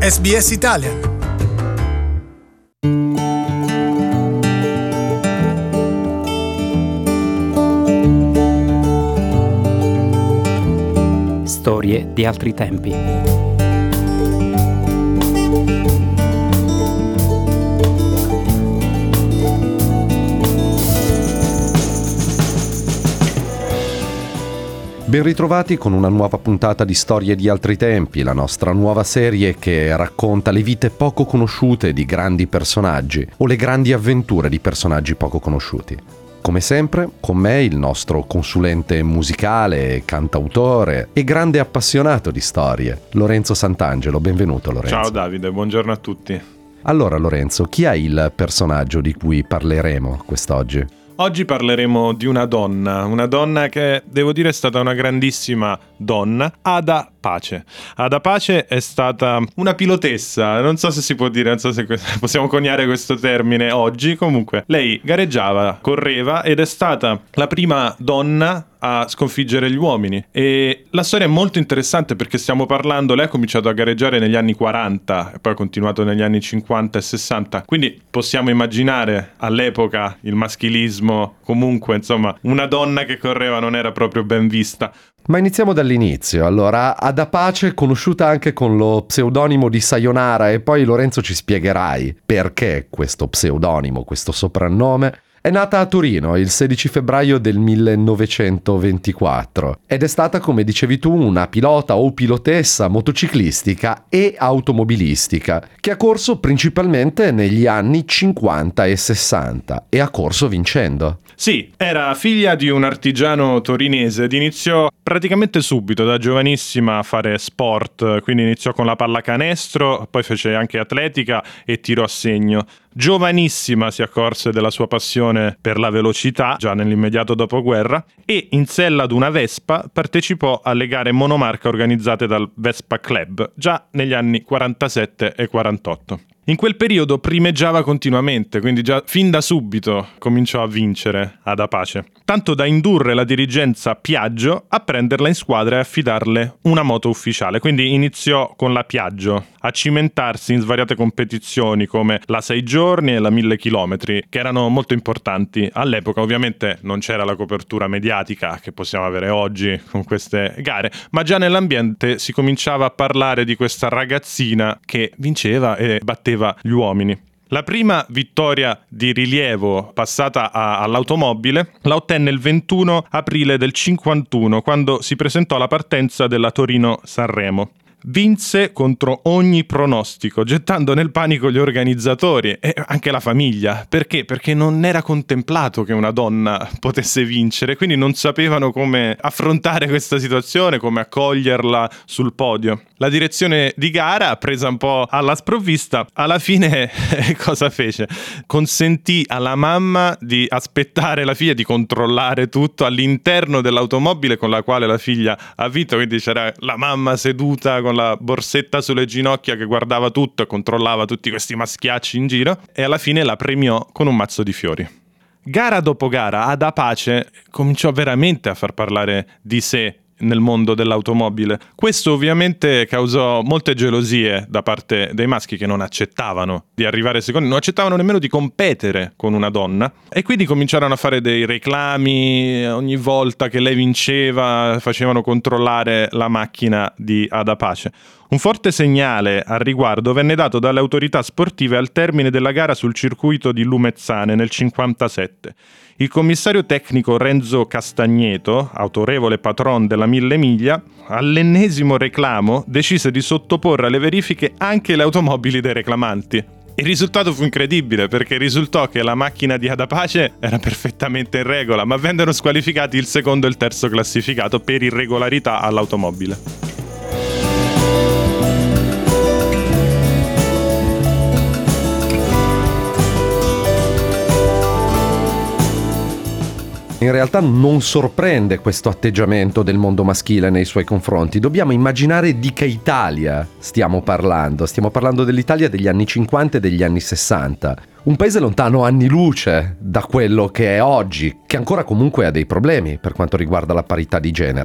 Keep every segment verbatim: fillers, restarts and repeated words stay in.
S B S Italian. Storie di altri tempi. Ben ritrovati con una nuova puntata di Storie di altri tempi, la nostra nuova serie che racconta le vite poco conosciute di grandi personaggi o le grandi avventure di personaggi poco conosciuti. Come sempre, con me il nostro consulente musicale, cantautore e grande appassionato di storie, Lorenzo Sant'Angelo. Benvenuto, Lorenzo. Ciao Davide, buongiorno a tutti. Allora, Lorenzo, chi è il personaggio di cui parleremo quest'oggi? Oggi parleremo di una donna, una donna che devo dire è stata una grandissima donna, Ada Pace. Ada Pace è stata una pilotessa, non so se si può dire, non so se possiamo coniare questo termine oggi, comunque lei gareggiava, correva ed è stata la prima donna a sconfiggere gli uomini. E la storia è molto interessante perché stiamo parlando, lei ha cominciato a gareggiare negli anni quaranta e poi ha continuato negli anni cinquanta e sessanta, quindi possiamo immaginare all'epoca il maschilismo, comunque insomma una donna che correva non era proprio ben vista. Ma iniziamo dall'inizio. Allora, Ada Pace, conosciuta anche con lo pseudonimo di Sayonara, e poi Lorenzo ci spiegherai perché questo pseudonimo, questo soprannome. È nata a Torino il sedici febbraio del millenovecentoventiquattro ed è stata, come dicevi tu, una pilota o pilotessa motociclistica e automobilistica che ha corso principalmente negli anni cinquanta e sessanta e ha corso vincendo. Sì, era figlia di un artigiano torinese ed iniziò praticamente subito, da giovanissima, a fare sport, quindi iniziò con la pallacanestro, poi fece anche atletica e tiro a segno. Giovanissima si accorse della sua passione per la velocità, già nell'immediato dopoguerra, e in sella ad una Vespa partecipò alle gare monomarca organizzate dal Vespa Club, già negli anni quarantasette e quarantotto. In quel periodo primeggiava continuamente, quindi già fin da subito cominciò a vincere Ada Pace, tanto da indurre la dirigenza Piaggio a prenderla in squadra e affidarle una moto ufficiale. Quindi iniziò con la Piaggio a cimentarsi in svariate competizioni come la sei giorni e la mille chilometri, che erano molto importanti all'epoca. Ovviamente non c'era la copertura mediatica che possiamo avere oggi con queste gare, ma già nell'ambiente si cominciava a parlare di questa ragazzina che vinceva e batteva gli uomini. La prima vittoria di rilievo passata a, all'automobile la ottenne il ventuno aprile del cinquantuno, quando si presentò alla partenza della Torino-Sanremo. Vinse contro ogni pronostico, gettando nel panico gli organizzatori e anche la famiglia. Perché? Perché non era contemplato che una donna potesse vincere, quindi non sapevano come affrontare questa situazione, come accoglierla sul podio. La direzione di gara, presa un po' alla sprovvista, alla fine cosa fece? Consentì alla mamma di aspettare la figlia, di controllare tutto all'interno dell'automobile con la quale la figlia ha vinto, quindi c'era la mamma seduta con la borsetta sulle ginocchia che guardava tutto e controllava tutti questi maschiacci in giro, e alla fine la premiò con un mazzo di fiori. Gara dopo gara Ada Pace cominciò veramente a far parlare di sé nel mondo dell'automobile. Questo ovviamente causò molte gelosie da parte dei maschi, che non accettavano di arrivare secondi, non accettavano nemmeno di competere con una donna, e quindi cominciarono a fare dei reclami. Ogni volta che lei vinceva facevano controllare la macchina di Ada Pace. Un forte segnale al riguardo venne dato dalle autorità sportive al termine della gara sul circuito di Lumezzane nel cinquantasette. Il commissario tecnico Renzo Castagneto, autorevole patron della Mille Miglia, all'ennesimo reclamo decise di sottoporre alle verifiche anche le automobili dei reclamanti. Il risultato fu incredibile, perché risultò che la macchina di Ada Pace era perfettamente in regola, ma vennero squalificati il secondo e il terzo classificato per irregolarità all'automobile. In realtà non sorprende questo atteggiamento del mondo maschile nei suoi confronti. Dobbiamo immaginare di che Italia stiamo parlando. Stiamo parlando dell'Italia degli anni cinquanta e degli anni sessanta. Un paese lontano anni luce da quello che è oggi, che ancora comunque ha dei problemi per quanto riguarda la parità di genere.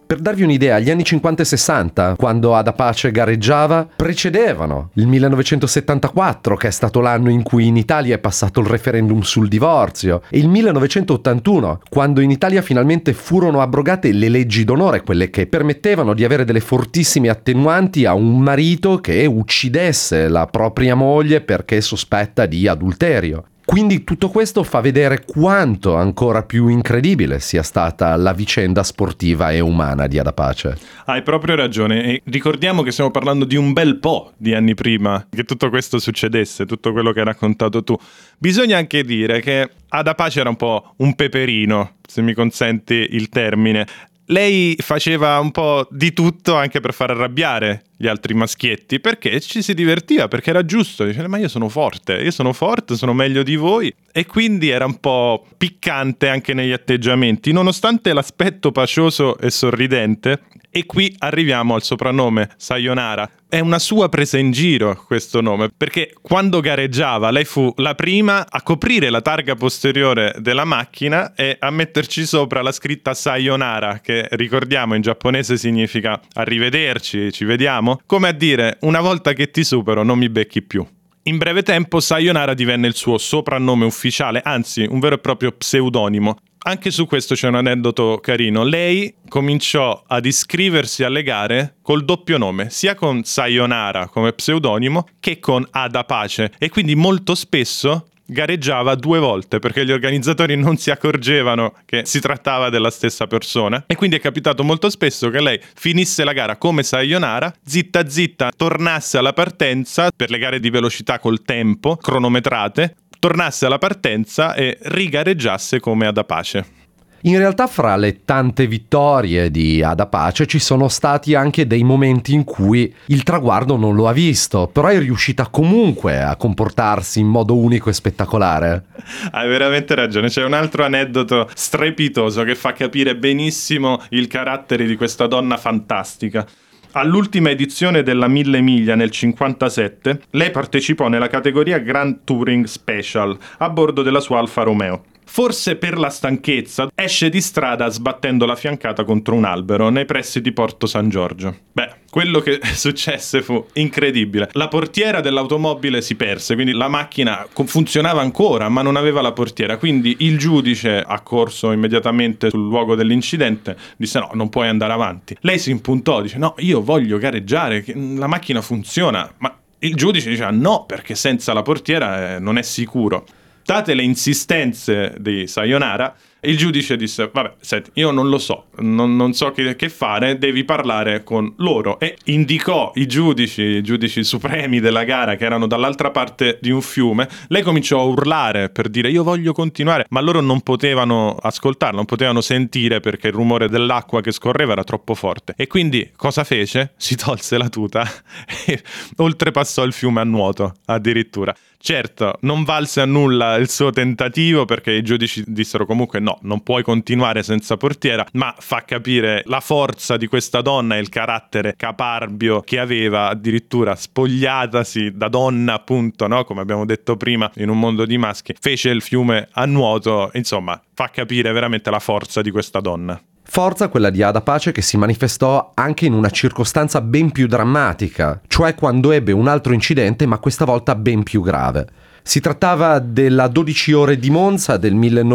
Per darvi un'idea, gli anni cinquanta e sessanta, quando Ada Pace gareggiava, precedevano il millenovecentosettantaquattro, che è stato l'anno in cui in Italia è passato il referendum sul divorzio, e il millenovecentottantuno, quando in Italia finalmente furono abrogate le leggi d'onore, quelle che permettevano di avere delle fortissime attenuanti a un marito che uccidesse la propria moglie perché sospetta di adulterio. Quindi tutto questo fa vedere quanto ancora più incredibile sia stata la vicenda sportiva e umana di Ada Pace. Hai proprio ragione, e ricordiamo che stiamo parlando di un bel po' di anni prima che tutto questo succedesse, tutto quello che hai raccontato tu. Bisogna anche dire che Ada Pace era un po' un peperino, se mi consenti il termine. Lei faceva un po' di tutto anche per far arrabbiare gli altri maschietti, perché ci si divertiva, perché era giusto. Diceva, ma io sono forte, io sono forte, sono meglio di voi. E quindi era un po' piccante anche negli atteggiamenti, nonostante l'aspetto pacioso e sorridente. E qui arriviamo al soprannome Sayonara. È una sua presa in giro questo nome, perché quando gareggiava lei fu la prima a coprire la targa posteriore della macchina e a metterci sopra la scritta Sayonara, che ricordiamo in giapponese significa arrivederci, ci vediamo, come a dire una volta che ti supero non mi becchi più. In breve tempo Sayonara divenne il suo soprannome ufficiale, anzi un vero e proprio pseudonimo. Anche su questo c'è un aneddoto carino. Lei cominciò ad iscriversi alle gare col doppio nome, sia con Sayonara come pseudonimo che con Ada Pace, e quindi molto spesso gareggiava due volte perché gli organizzatori non si accorgevano che si trattava della stessa persona, e quindi è capitato molto spesso che lei finisse la gara come Sayonara, zitta zitta tornasse alla partenza per le gare di velocità col tempo, cronometrate, tornasse alla partenza e rigareggiasse come Ada Pace. In realtà fra le tante vittorie di Ada Pace ci sono stati anche dei momenti in cui il traguardo non lo ha visto, però è riuscita comunque a comportarsi in modo unico e spettacolare. Hai veramente ragione, c'è un altro aneddoto strepitoso che fa capire benissimo il carattere di questa donna fantastica. All'ultima edizione della Mille Miglia nel cinquantasette, lei partecipò nella categoria Grand Touring Special a bordo della sua Alfa Romeo. Forse per la stanchezza esce di strada sbattendo la fiancata contro un albero nei pressi di Porto San Giorgio. Beh, quello che successe fu incredibile. La portiera dell'automobile si perse, quindi la macchina funzionava ancora ma non aveva la portiera, quindi il giudice, accorso immediatamente sul luogo dell'incidente, disse no, non puoi andare avanti. Lei si impuntò, dice no, io voglio gareggiare, la macchina funziona, ma il giudice diceva no, perché senza la portiera eh, non è sicuro. Date le insistenze di Sayonara, il giudice disse, vabbè, senti, io non lo so, non, non so che, che fare, devi parlare con loro. E indicò i giudici, i giudici supremi della gara, che erano dall'altra parte di un fiume. Lei cominciò a urlare per dire, io voglio continuare, ma loro non potevano ascoltarla, non potevano sentire perché il rumore dell'acqua che scorreva era troppo forte. E quindi cosa fece? Si tolse la tuta e oltrepassò il fiume a nuoto, addirittura. Certo, non valse a nulla il suo tentativo perché i giudici dissero comunque no, non puoi continuare senza portiera, ma fa capire la forza di questa donna e il carattere caparbio che aveva, addirittura spogliatasi da donna appunto, no? Come abbiamo detto prima, in un mondo di maschi, fece il fiume a nuoto, insomma, fa capire veramente la forza di questa donna. Forza quella di Ada Pace che si manifestò anche in una circostanza ben più drammatica, cioè quando ebbe un altro incidente ma questa volta ben più grave. Si trattava della dodici ore di Monza del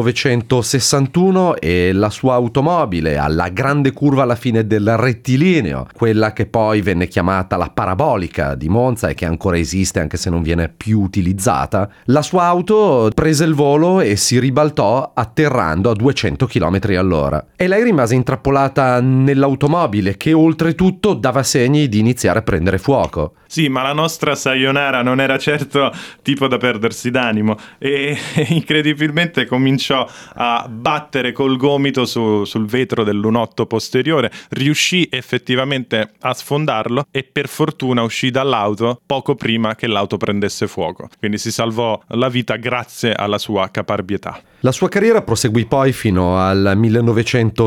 millenovecentosessantuno e la sua automobile alla grande curva alla fine del rettilineo, quella che poi venne chiamata la parabolica di Monza e che ancora esiste anche se non viene più utilizzata. La sua auto prese il volo e si ribaltò atterrando a duecento chilometri all'ora e lei rimase intrappolata nell'automobile che oltretutto dava segni di iniziare a prendere fuoco. Sì, ma la nostra Sayonara non era certo tipo da perdersi d'animo e incredibilmente cominciò a battere col gomito su, sul vetro del lunotto posteriore, riuscì effettivamente a sfondarlo e per fortuna uscì dall'auto poco prima che l'auto prendesse fuoco. Quindi si salvò la vita grazie alla sua caparbietà. La sua carriera proseguì poi fino al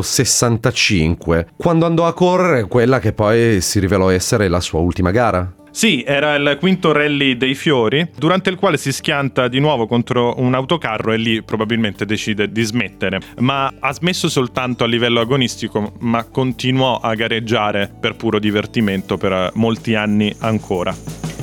millenovecentosessantacinque, quando andò a correre quella che poi si rivelò essere la sua ultima gara. Sì, era il quinto rally dei fiori, durante il quale si schianta di nuovo contro un autocarro e lì probabilmente decide di smettere. Ma ha smesso soltanto a livello agonistico, ma continuò a gareggiare per puro divertimento per molti anni ancora.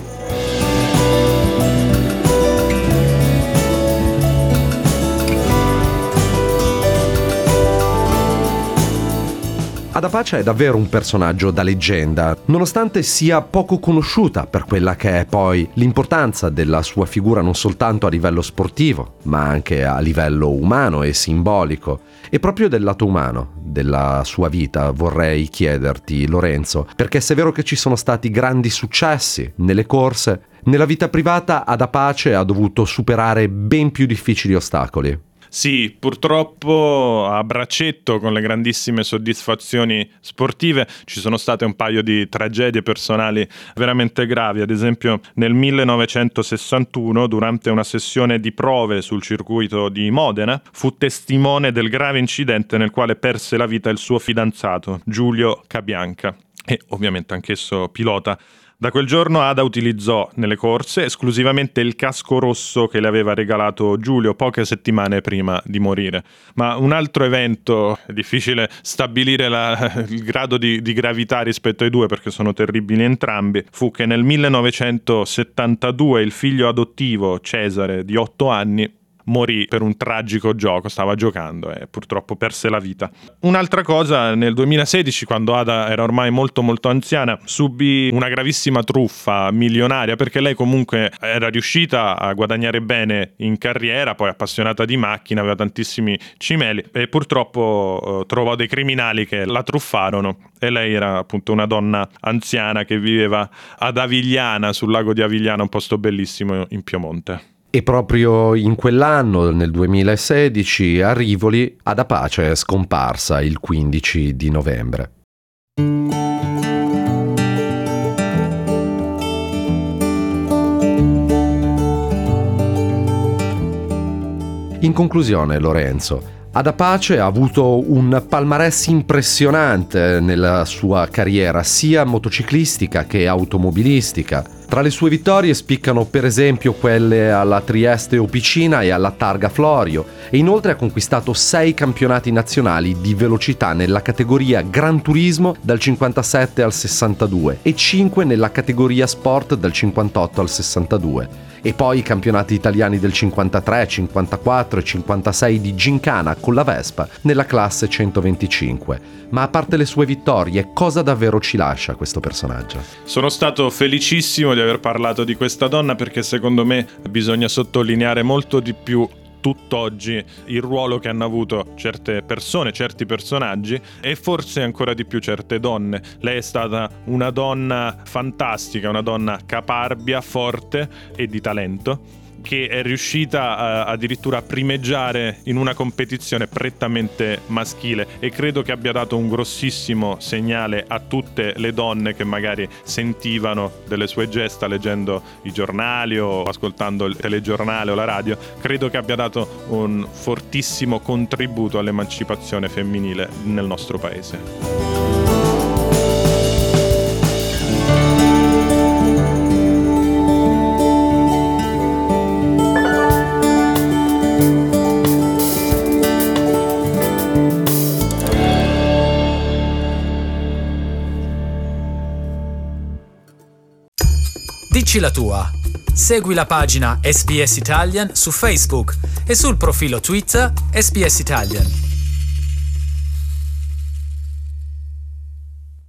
Ada Pace è davvero un personaggio da leggenda, nonostante sia poco conosciuta per quella che è poi l'importanza della sua figura non soltanto a livello sportivo, ma anche a livello umano e simbolico. E proprio del lato umano della sua vita vorrei chiederti, Lorenzo, perché se è vero che ci sono stati grandi successi nelle corse, nella vita privata Ada Pace ha dovuto superare ben più difficili ostacoli. Sì, purtroppo a braccetto con le grandissime soddisfazioni sportive ci sono state un paio di tragedie personali veramente gravi. Ad esempio nel millenovecentosessantuno, durante una sessione di prove sul circuito di Modena, fu testimone del grave incidente nel quale perse la vita il suo fidanzato, Giulio Cabianca, e ovviamente anch'esso pilota. Da quel giorno Ada utilizzò nelle corse esclusivamente il casco rosso che le aveva regalato Giulio poche settimane prima di morire. Ma un altro evento, è difficile stabilire la, il grado di, di gravità rispetto ai due perché sono terribili entrambi, fu che nel millenovecentosettantadue il figlio adottivo Cesare, di otto anni, morì per un tragico gioco, stava giocando e purtroppo perse la vita. Un'altra cosa, nel duemilasedici, quando Ada era ormai molto molto anziana, subì una gravissima truffa milionaria perché lei comunque era riuscita a guadagnare bene in carriera, poi appassionata di macchine, aveva tantissimi cimeli e purtroppo eh, trovò dei criminali che la truffarono e lei era appunto una donna anziana che viveva ad Avigliana, sul lago di Avigliana, un posto bellissimo in Piemonte. E proprio in quell'anno, nel duemilasedici, a Rivoli, Ada Pace è scomparsa il quindici di novembre. In conclusione, Lorenzo, Ada Pace ha avuto un palmarès impressionante nella sua carriera, sia motociclistica che automobilistica. Tra le sue vittorie spiccano per esempio quelle alla Trieste Opicina e alla Targa Florio, e inoltre ha conquistato sei campionati nazionali di velocità nella categoria Gran Turismo dal cinquantasette al sessantadue e cinque nella categoria Sport dal cinquantotto al sessantadue. E poi i campionati italiani del cinquantatré, cinquantaquattro e cinquantasei di Gincana con la Vespa nella classe centoventicinque. Ma a parte le sue vittorie, cosa davvero ci lascia questo personaggio? Sono stato felicissimo di aver parlato di questa donna perché secondo me bisogna sottolineare molto di più tutt'oggi il ruolo che hanno avuto certe persone, certi personaggi e forse ancora di più certe donne. Lei è stata una donna fantastica, una donna caparbia, forte e di talento, che è riuscita a, addirittura a primeggiare in una competizione prettamente maschile, e credo che abbia dato un grossissimo segnale a tutte le donne che magari sentivano delle sue gesta leggendo i giornali o ascoltando il telegiornale o la radio. Credo che abbia dato un fortissimo contributo all'emancipazione femminile nel nostro paese. Dici la tua. Segui la pagina S B S Italian su Facebook e sul profilo Twitter S B S Italian.